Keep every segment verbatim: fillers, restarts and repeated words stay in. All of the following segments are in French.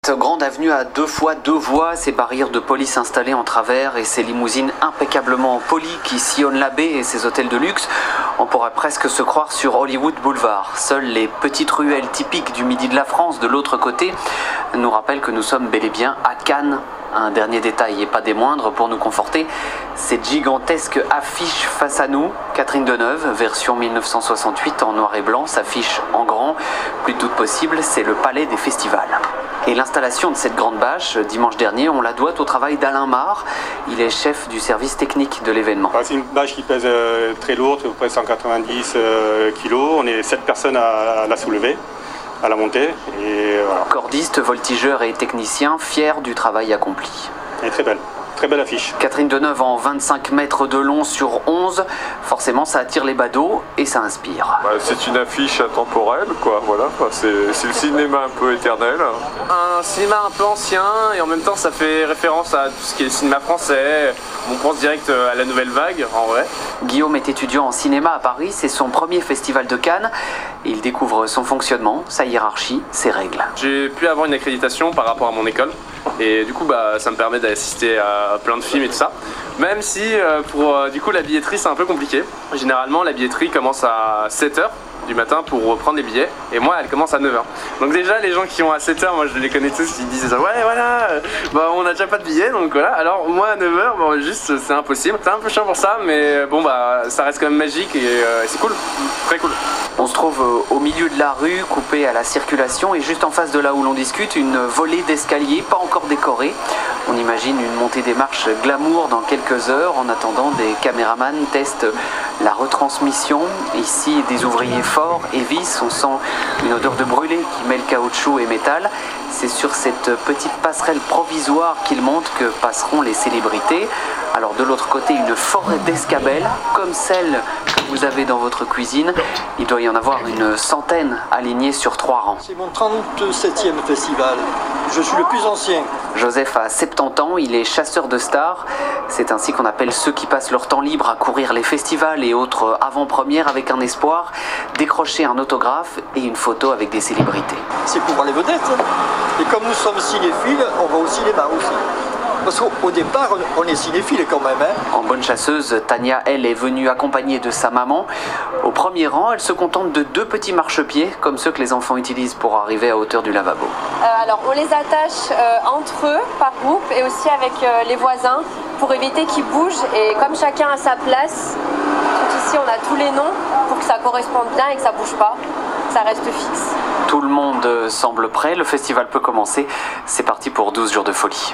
Cette grande avenue à deux fois deux voies, ses barrières de police installées en travers et ses limousines impeccablement polies qui sillonnent la baie et ses hôtels de luxe, on pourrait presque se croire sur Hollywood Boulevard. Seules les petites ruelles typiques du midi de la France de l'autre côté nous rappellent que nous sommes bel et bien à Cannes. Un dernier détail et pas des moindres pour nous conforter, cette gigantesque affiche face à nous. Catherine Deneuve, version mille neuf cent soixante-huit en noir et blanc, s'affiche en grand. Plus de doute possible, c'est le palais des festivals. Et l'installation de cette grande bâche, dimanche dernier, on la doit au travail d'Alain Marre. Il est chef du service technique de l'événement. C'est une bâche qui pèse euh, très lourde, à peu près cent quatre-vingt-dix euh, kilos. On est sept personnes à, à la soulever, à la monter. Et voilà. Cordiste, voltigeur et technicien, fiers du travail accompli. Elle est très belle. Très belle affiche. Catherine Deneuve en vingt-cinq mètres de long sur onze, forcément ça attire les badauds et ça inspire. Bah, c'est une affiche intemporelle, quoi, voilà, c'est, c'est le cinéma un peu éternel. Un cinéma un peu ancien et en même temps ça fait référence à tout ce qui est le cinéma français. On pense direct à la nouvelle vague, en vrai. Guillaume est étudiant en cinéma à Paris, c'est son premier festival de Cannes. Il découvre son fonctionnement, sa hiérarchie, ses règles. J'ai pu avoir une accréditation par rapport à mon école. Et du coup, bah, ça me permet d'assister à plein de films et tout ça. Même si, euh, pour euh, du coup, la billetterie, c'est un peu compliqué. Généralement, la billetterie commence à sept heures du matin pour reprendre les billets. Et moi, elle commence à neuf heures. Donc déjà, les gens qui ont à sept heures, moi, je les connais tous, ils disent « Ouais, voilà, bah, on n'a déjà pas de billets, donc voilà. » Alors, moi, à neuf heures, bon, juste, c'est impossible. C'est un peu chiant pour ça, mais bon, bah, ça reste quand même magique et euh, c'est cool. Très cool. On se trouve au milieu de la rue, coupé à la circulation, et juste en face de là où l'on discute, une volée d'escaliers, pas encore décorée. On imagine une montée des marches glamour dans quelques heures. En attendant, des caméramans testent la retransmission. Ici, des ouvriers forts et vis. On sent une odeur de brûlé qui mêle caoutchouc et métal. C'est sur cette petite passerelle provisoire qu'ils montent que passeront les célébrités. Alors de l'autre côté, une forêt d'escabelles, comme celle que vous avez dans votre cuisine. Il doit y en avoir une centaine alignés sur trois rangs. C'est mon trente-septième festival. Je suis le plus ancien. Joseph a soixante-dix ans, il est chasseur de stars. C'est ainsi qu'on appelle ceux qui passent leur temps libre à courir les festivals et autres avant-premières avec un espoir, décrocher un autographe et une photo avec des célébrités. C'est pour voir les vedettes. Et comme nous sommes cinéphiles, on va au cinéma aussi. Parce qu'au départ, on est cinéphile quand même. Hein. En bonne chasseuse, Tania, elle, est venue accompagnée de sa maman. Au premier rang, elle se contente de deux petits marchepieds, comme ceux que les enfants utilisent pour arriver à hauteur du lavabo. Euh, alors, on les attache euh, entre eux, par groupe, et aussi avec euh, les voisins, pour éviter qu'ils bougent. Et comme chacun a sa place, tout ici, on a tous les noms, pour que ça corresponde bien et que ça bouge pas, ça reste fixe. Tout le monde semble prêt, le festival peut commencer. C'est parti pour douze jours de folie.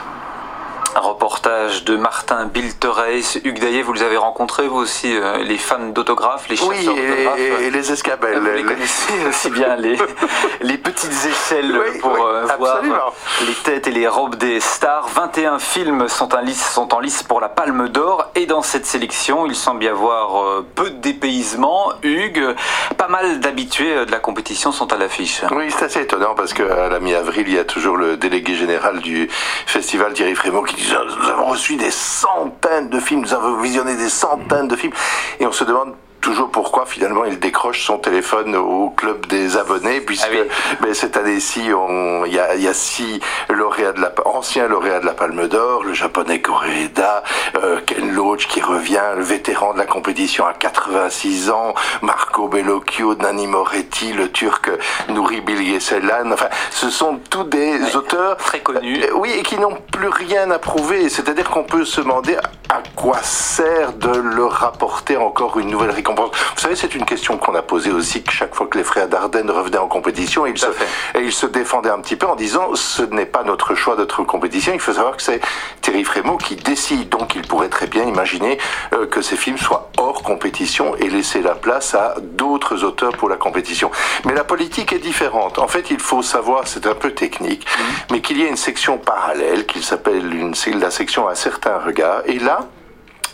Un reportage de Martin Biltereis. Hugues Daillet, vous les avez rencontrés, vous aussi, euh, les fans d'autographes, les chasseurs oui, d'autographes. Oui, et, et les escabelles. Vous les connaissez aussi bien, les, les petites échelles oui, pour oui, euh, voir les têtes et les robes des stars. vingt et un films sont en lice, sont en lice pour la Palme d'Or. Et dans cette sélection, il semble y avoir euh, peu de dépaysement. Hugues, pas mal d'habitués de la compétition sont à l'affiche. Oui, c'est assez étonnant parce qu'à la mi-avril, il y a toujours le délégué général du festival, Thierry Frémaux, qui dit nous avons reçu des centaines de films, nous avons visionné des centaines de films, et on se demande toujours pourquoi finalement il décroche son téléphone au club des abonnés, puisque ah oui. mais cette année-ci il y a, y a six lauréats de la, anciens lauréats de la Palme d'Or, le japonais Koreeda, euh, Ken Loach qui revient, le vétéran de la compétition à quatre-vingt-six ans, Marco Bellocchio, Nanni Moretti, le turc Nuri Bilge Ceylan. Enfin, ce sont tous des ouais, auteurs très connus. Euh, oui, et qui n'ont plus rien à prouver. C'est-à-dire qu'on peut se demander à quoi sert de leur rapporter encore une nouvelle récompense. Vous savez, c'est une question qu'on a posée aussi chaque fois que les frères Dardenne revenaient en compétition, et ils, se, et ils se défendaient un petit peu en disant ce n'est pas notre choix, notre compétition. Il faut savoir que c'est Thierry Frémaux qui décide, donc il pourrait très bien imaginer euh, que ces films soient hors compétition et laisser la place à d'autres auteurs pour la compétition. Mais la politique est différente. En fait, il faut savoir, c'est un peu technique, mmh. mais qu'il y a une section parallèle qui s'appelle une, la section à certains regards, et là,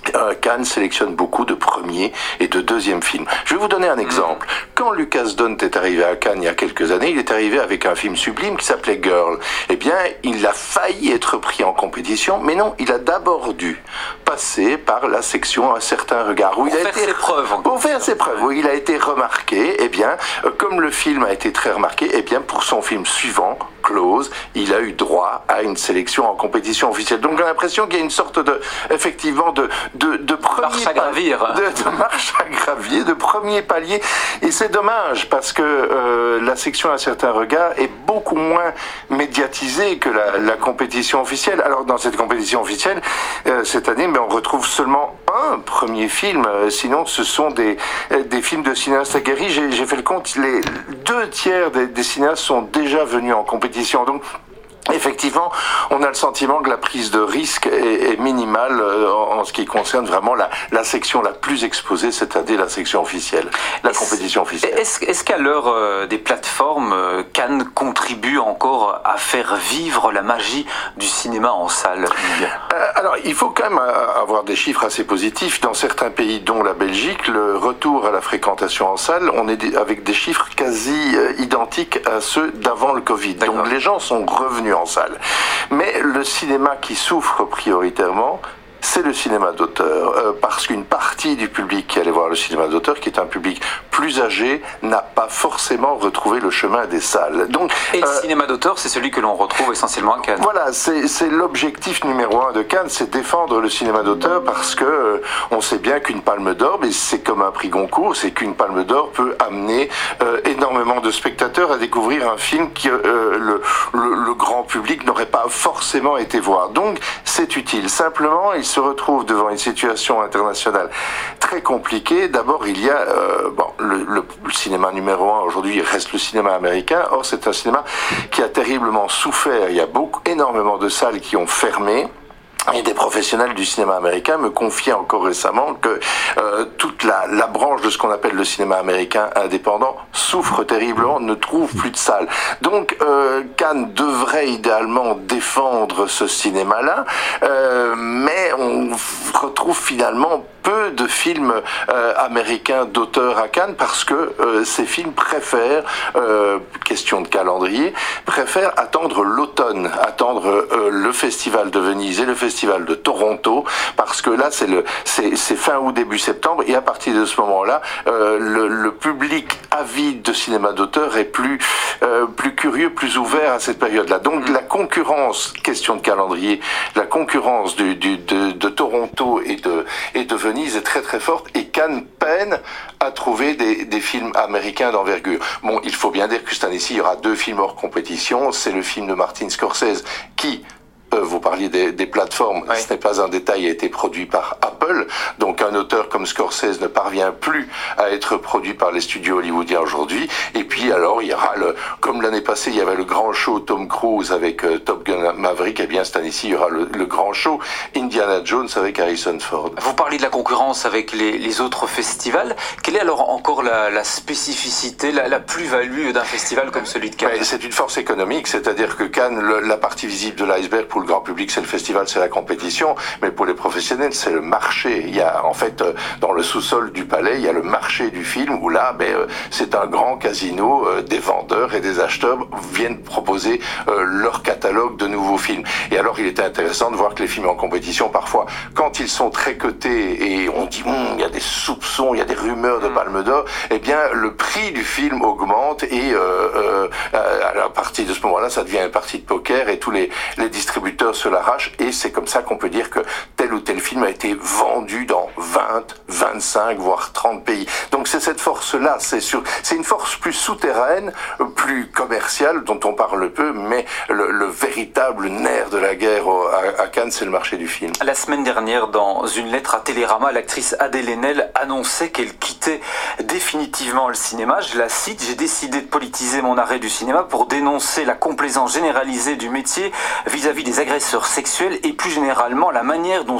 Euh, Cannes sélectionne beaucoup de premiers et de deuxièmes films. Je vais vous donner un exemple. Quand Lucas Dont est arrivé à Cannes il y a quelques années, il est arrivé avec un film sublime qui s'appelait Girl. Eh bien, il a failli être pris en compétition, mais non, il a d'abord dû passer par la section Un certain regard. Où pour il a faire été, ses preuves. Pour faire ses preuves, où il a été remarqué. Eh bien, euh, comme le film a été très remarqué, eh bien, pour son film suivant, Close, il a eu droit à une sélection en compétition officielle. Donc j'ai l'impression qu'il y a une sorte de, effectivement, de, de, de premier marche à gravir. De, de marche à gravier, de premier palier. Et c'est dommage parce que euh, la section Un certain regard est beaucoup moins médiatisée que la, la compétition officielle. Alors dans cette compétition officielle, euh, cette année, mais on retrouve seulement un premier film. Euh, sinon, ce sont des, des films de cinéastes aguerris. J'ai, j'ai fait le compte, les deux tiers des, des cinéastes sont déjà venus en compétition. Donc, effectivement, on a le sentiment que la prise de risque est, est minimale euh, en, en ce qui concerne vraiment la, la section la plus exposée, c'est-à-dire la section officielle, la est-ce, compétition officielle. Est-ce, est-ce qu'à l'heure euh, des plateformes, euh, Cannes contribue encore à faire vivre la magie du cinéma en salle euh, Alors, il faut quand même avoir des chiffres assez positifs. Dans certains pays, dont la Belgique, le retour à la fréquentation en salle, on est avec des chiffres quasi euh, identiques à ceux d'avant le Covid. D'accord. Donc les gens sont revenus en salle. Mais le cinéma qui souffre prioritairement, c'est le cinéma d'auteur, euh, parce qu'une partie du public qui allait voir le cinéma d'auteur, qui est un public plus âgé, n'a pas forcément retrouvé le chemin des salles. Donc, et le euh, cinéma d'auteur, c'est celui que l'on retrouve essentiellement à Cannes. Voilà, c'est, c'est l'objectif numéro un de Cannes, c'est défendre le cinéma d'auteur, parce que euh, on sait bien qu'une palme d'or, mais c'est comme un prix Goncourt, c'est qu'une palme d'or peut amener euh, énormément de spectateurs à découvrir un film que euh, le, le, le grand public n'aurait pas forcément été voir. Donc, c'est utile. Simplement, il se retrouve devant une situation internationale très compliquée. D'abord, il y a euh, bon, le, le, le cinéma numéro un aujourd'hui reste le cinéma américain. Or, c'est un cinéma qui a terriblement souffert. Il y a beaucoup, énormément de salles qui ont fermé. Et des professionnels du cinéma américain me confiaient encore récemment que euh, toute la, la branche de ce qu'on appelle le cinéma américain indépendant souffre terriblement, ne trouve plus de salles. Donc euh, Cannes devrait idéalement défendre ce cinéma-là, euh, mais on retrouve finalement peu de films euh, américains d'auteurs à Cannes parce que euh, ces films préfèrent, euh, question de calendrier, préfèrent attendre l'automne, attendre euh, le Festival de Venise et le Festival de Toronto, parce que là c'est le c'est, c'est fin août début septembre, et à partir de ce moment-là, euh, le, le public avide de cinéma d'auteur est plus euh, plus curieux, plus ouvert à cette période-là. Donc la concurrence, question de calendrier, la concurrence du, du, de, de Toronto et de et de Venise est très très forte, et Cannes peine à trouver des, des films américains d'envergure. Bon, il faut bien dire que cette année-ci, il y aura deux films hors compétition. C'est le film de Martin Scorsese qui... Euh, vous parliez des, des plateformes, oui. Ce n'est pas un détail, a été produit par Apple. Donc un auteur comme Scorsese ne parvient plus à être produit par les studios hollywoodiens aujourd'hui. Et puis alors il y aura le, comme l'année passée il y avait le grand show Tom Cruise avec euh, Top Gun Maverick, et eh bien cette année-ci il y aura le, le grand show Indiana Jones avec Harrison Ford. Vous parlez de la concurrence avec les, les autres festivals. Quelle est alors encore la, la spécificité, la, la plus-value d'un festival comme celui de Cannes? Mais c'est une force économique, c'est-à-dire que Cannes, le, la partie visible de l'iceberg pour le grand public, c'est le festival, c'est la compétition, mais pour les professionnels, c'est le marché. Il y a, en fait, dans le sous-sol du palais, il y a le marché du film, où là, ben, c'est un grand casino, euh, des vendeurs et des acheteurs viennent proposer euh, leur catalogue de nouveaux films. Et alors, il était intéressant de voir que les films en compétition, parfois, quand ils sont très cotés et on dit, hm, il y a des soupçons, il y a des rumeurs de Palme d'Or, eh bien, le prix du film augmente, et euh, euh, à partir de ce moment-là, ça devient une partie de poker, et tous les, les distributeurs se l'arrache, et c'est comme ça qu'on peut dire que tel ou tel film a été vendu dans vingt, vingt-cinq, voire trente pays. Donc c'est cette force-là, c'est sûr, c'est une force plus souterraine, plus commerciale, dont on parle peu, mais le, le véritable nerf de la guerre à, à Cannes, c'est le marché du film. La semaine dernière, dans une lettre à Télérama, l'actrice Adèle Haenel annonçait qu'elle quittait définitivement le cinéma. Je la cite: « J'ai décidé de politiser mon arrêt du cinéma pour dénoncer la complaisance généralisée du métier vis-à-vis des agresseurs sexuels et plus généralement la manière dont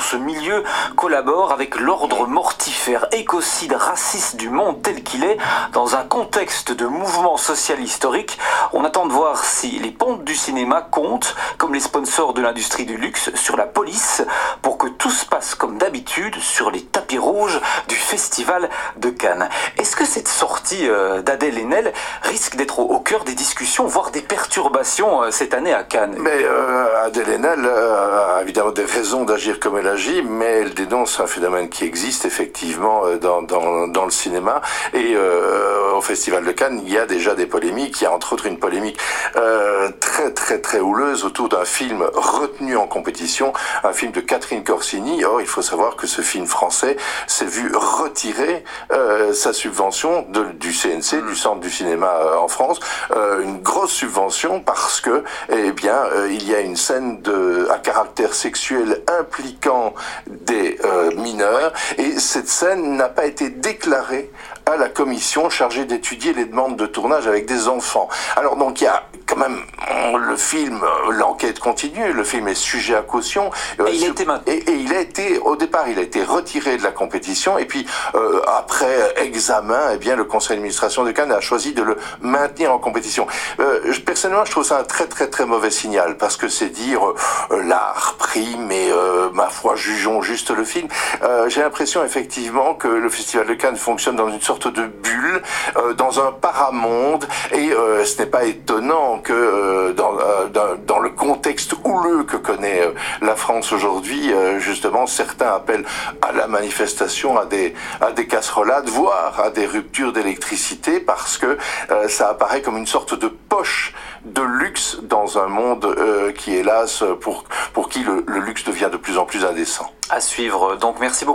ce milieu collabore avec l'ordre mortifère, écocide, raciste du monde tel qu'il est, dans un contexte de mouvement social historique. On attend de voir si les pontes du cinéma comptent, comme les sponsors de l'industrie du luxe, sur la police, pour que tout se passe comme d'habitude sur les tapis rouges du Festival de Cannes. Est-ce que cette sortie euh, d'Adèle Haenel risque d'être au, au cœur des discussions, voire des perturbations euh, cette année à Cannes? Mais euh, Adèle Haenel euh, a évidemment des raisons d'agir comme elle agit, mais elle dénonce un phénomène qui existe effectivement dans, dans, dans le cinéma. Et euh, au Festival de Cannes, il y a déjà des polémiques. Il y a entre autres une polémique euh, très très très houleuse autour d'un film retenu en compétition, un film de Catherine Corsini. Or, il faut savoir que ce film français s'est vu retirer euh, sa subvention de, du C N C, mmh. du Centre du cinéma euh, en France, euh, une grosse subvention parce que, eh bien, euh, il y a une scène de, à caractère sexuel impliquant des euh, mineurs, et cette scène n'a pas été déclarée à la commission chargée d'étudier les demandes de tournage avec des enfants. Alors donc il y a quand même le film, l'enquête continue, le film est sujet à caution. Et, il, a été et, et il a été, au départ, il a été retiré de la compétition, et puis euh, après examen, eh bien le conseil d'administration de Cannes a choisi de le maintenir en compétition. Euh, je, personnellement, je trouve ça un très très très mauvais signal, parce que c'est dire euh, l'art prime et euh, ma foi, jugeons juste le film. Euh, j'ai l'impression effectivement que le Festival de Cannes fonctionne dans une sorte de bulle, euh, dans un paramonde, et euh, ce n'est pas étonnant que euh, dans, euh, dans, dans le contexte houleux que connaît euh, la France aujourd'hui, euh, justement, certains appellent à la manifestation, à des, à des casserolades, voire à des ruptures d'électricité, parce que euh, ça apparaît comme une sorte de poche de luxe dans un monde euh, qui, hélas, pour, pour qui le, le luxe devient de plus en plus indécent. À suivre. Donc, merci beaucoup.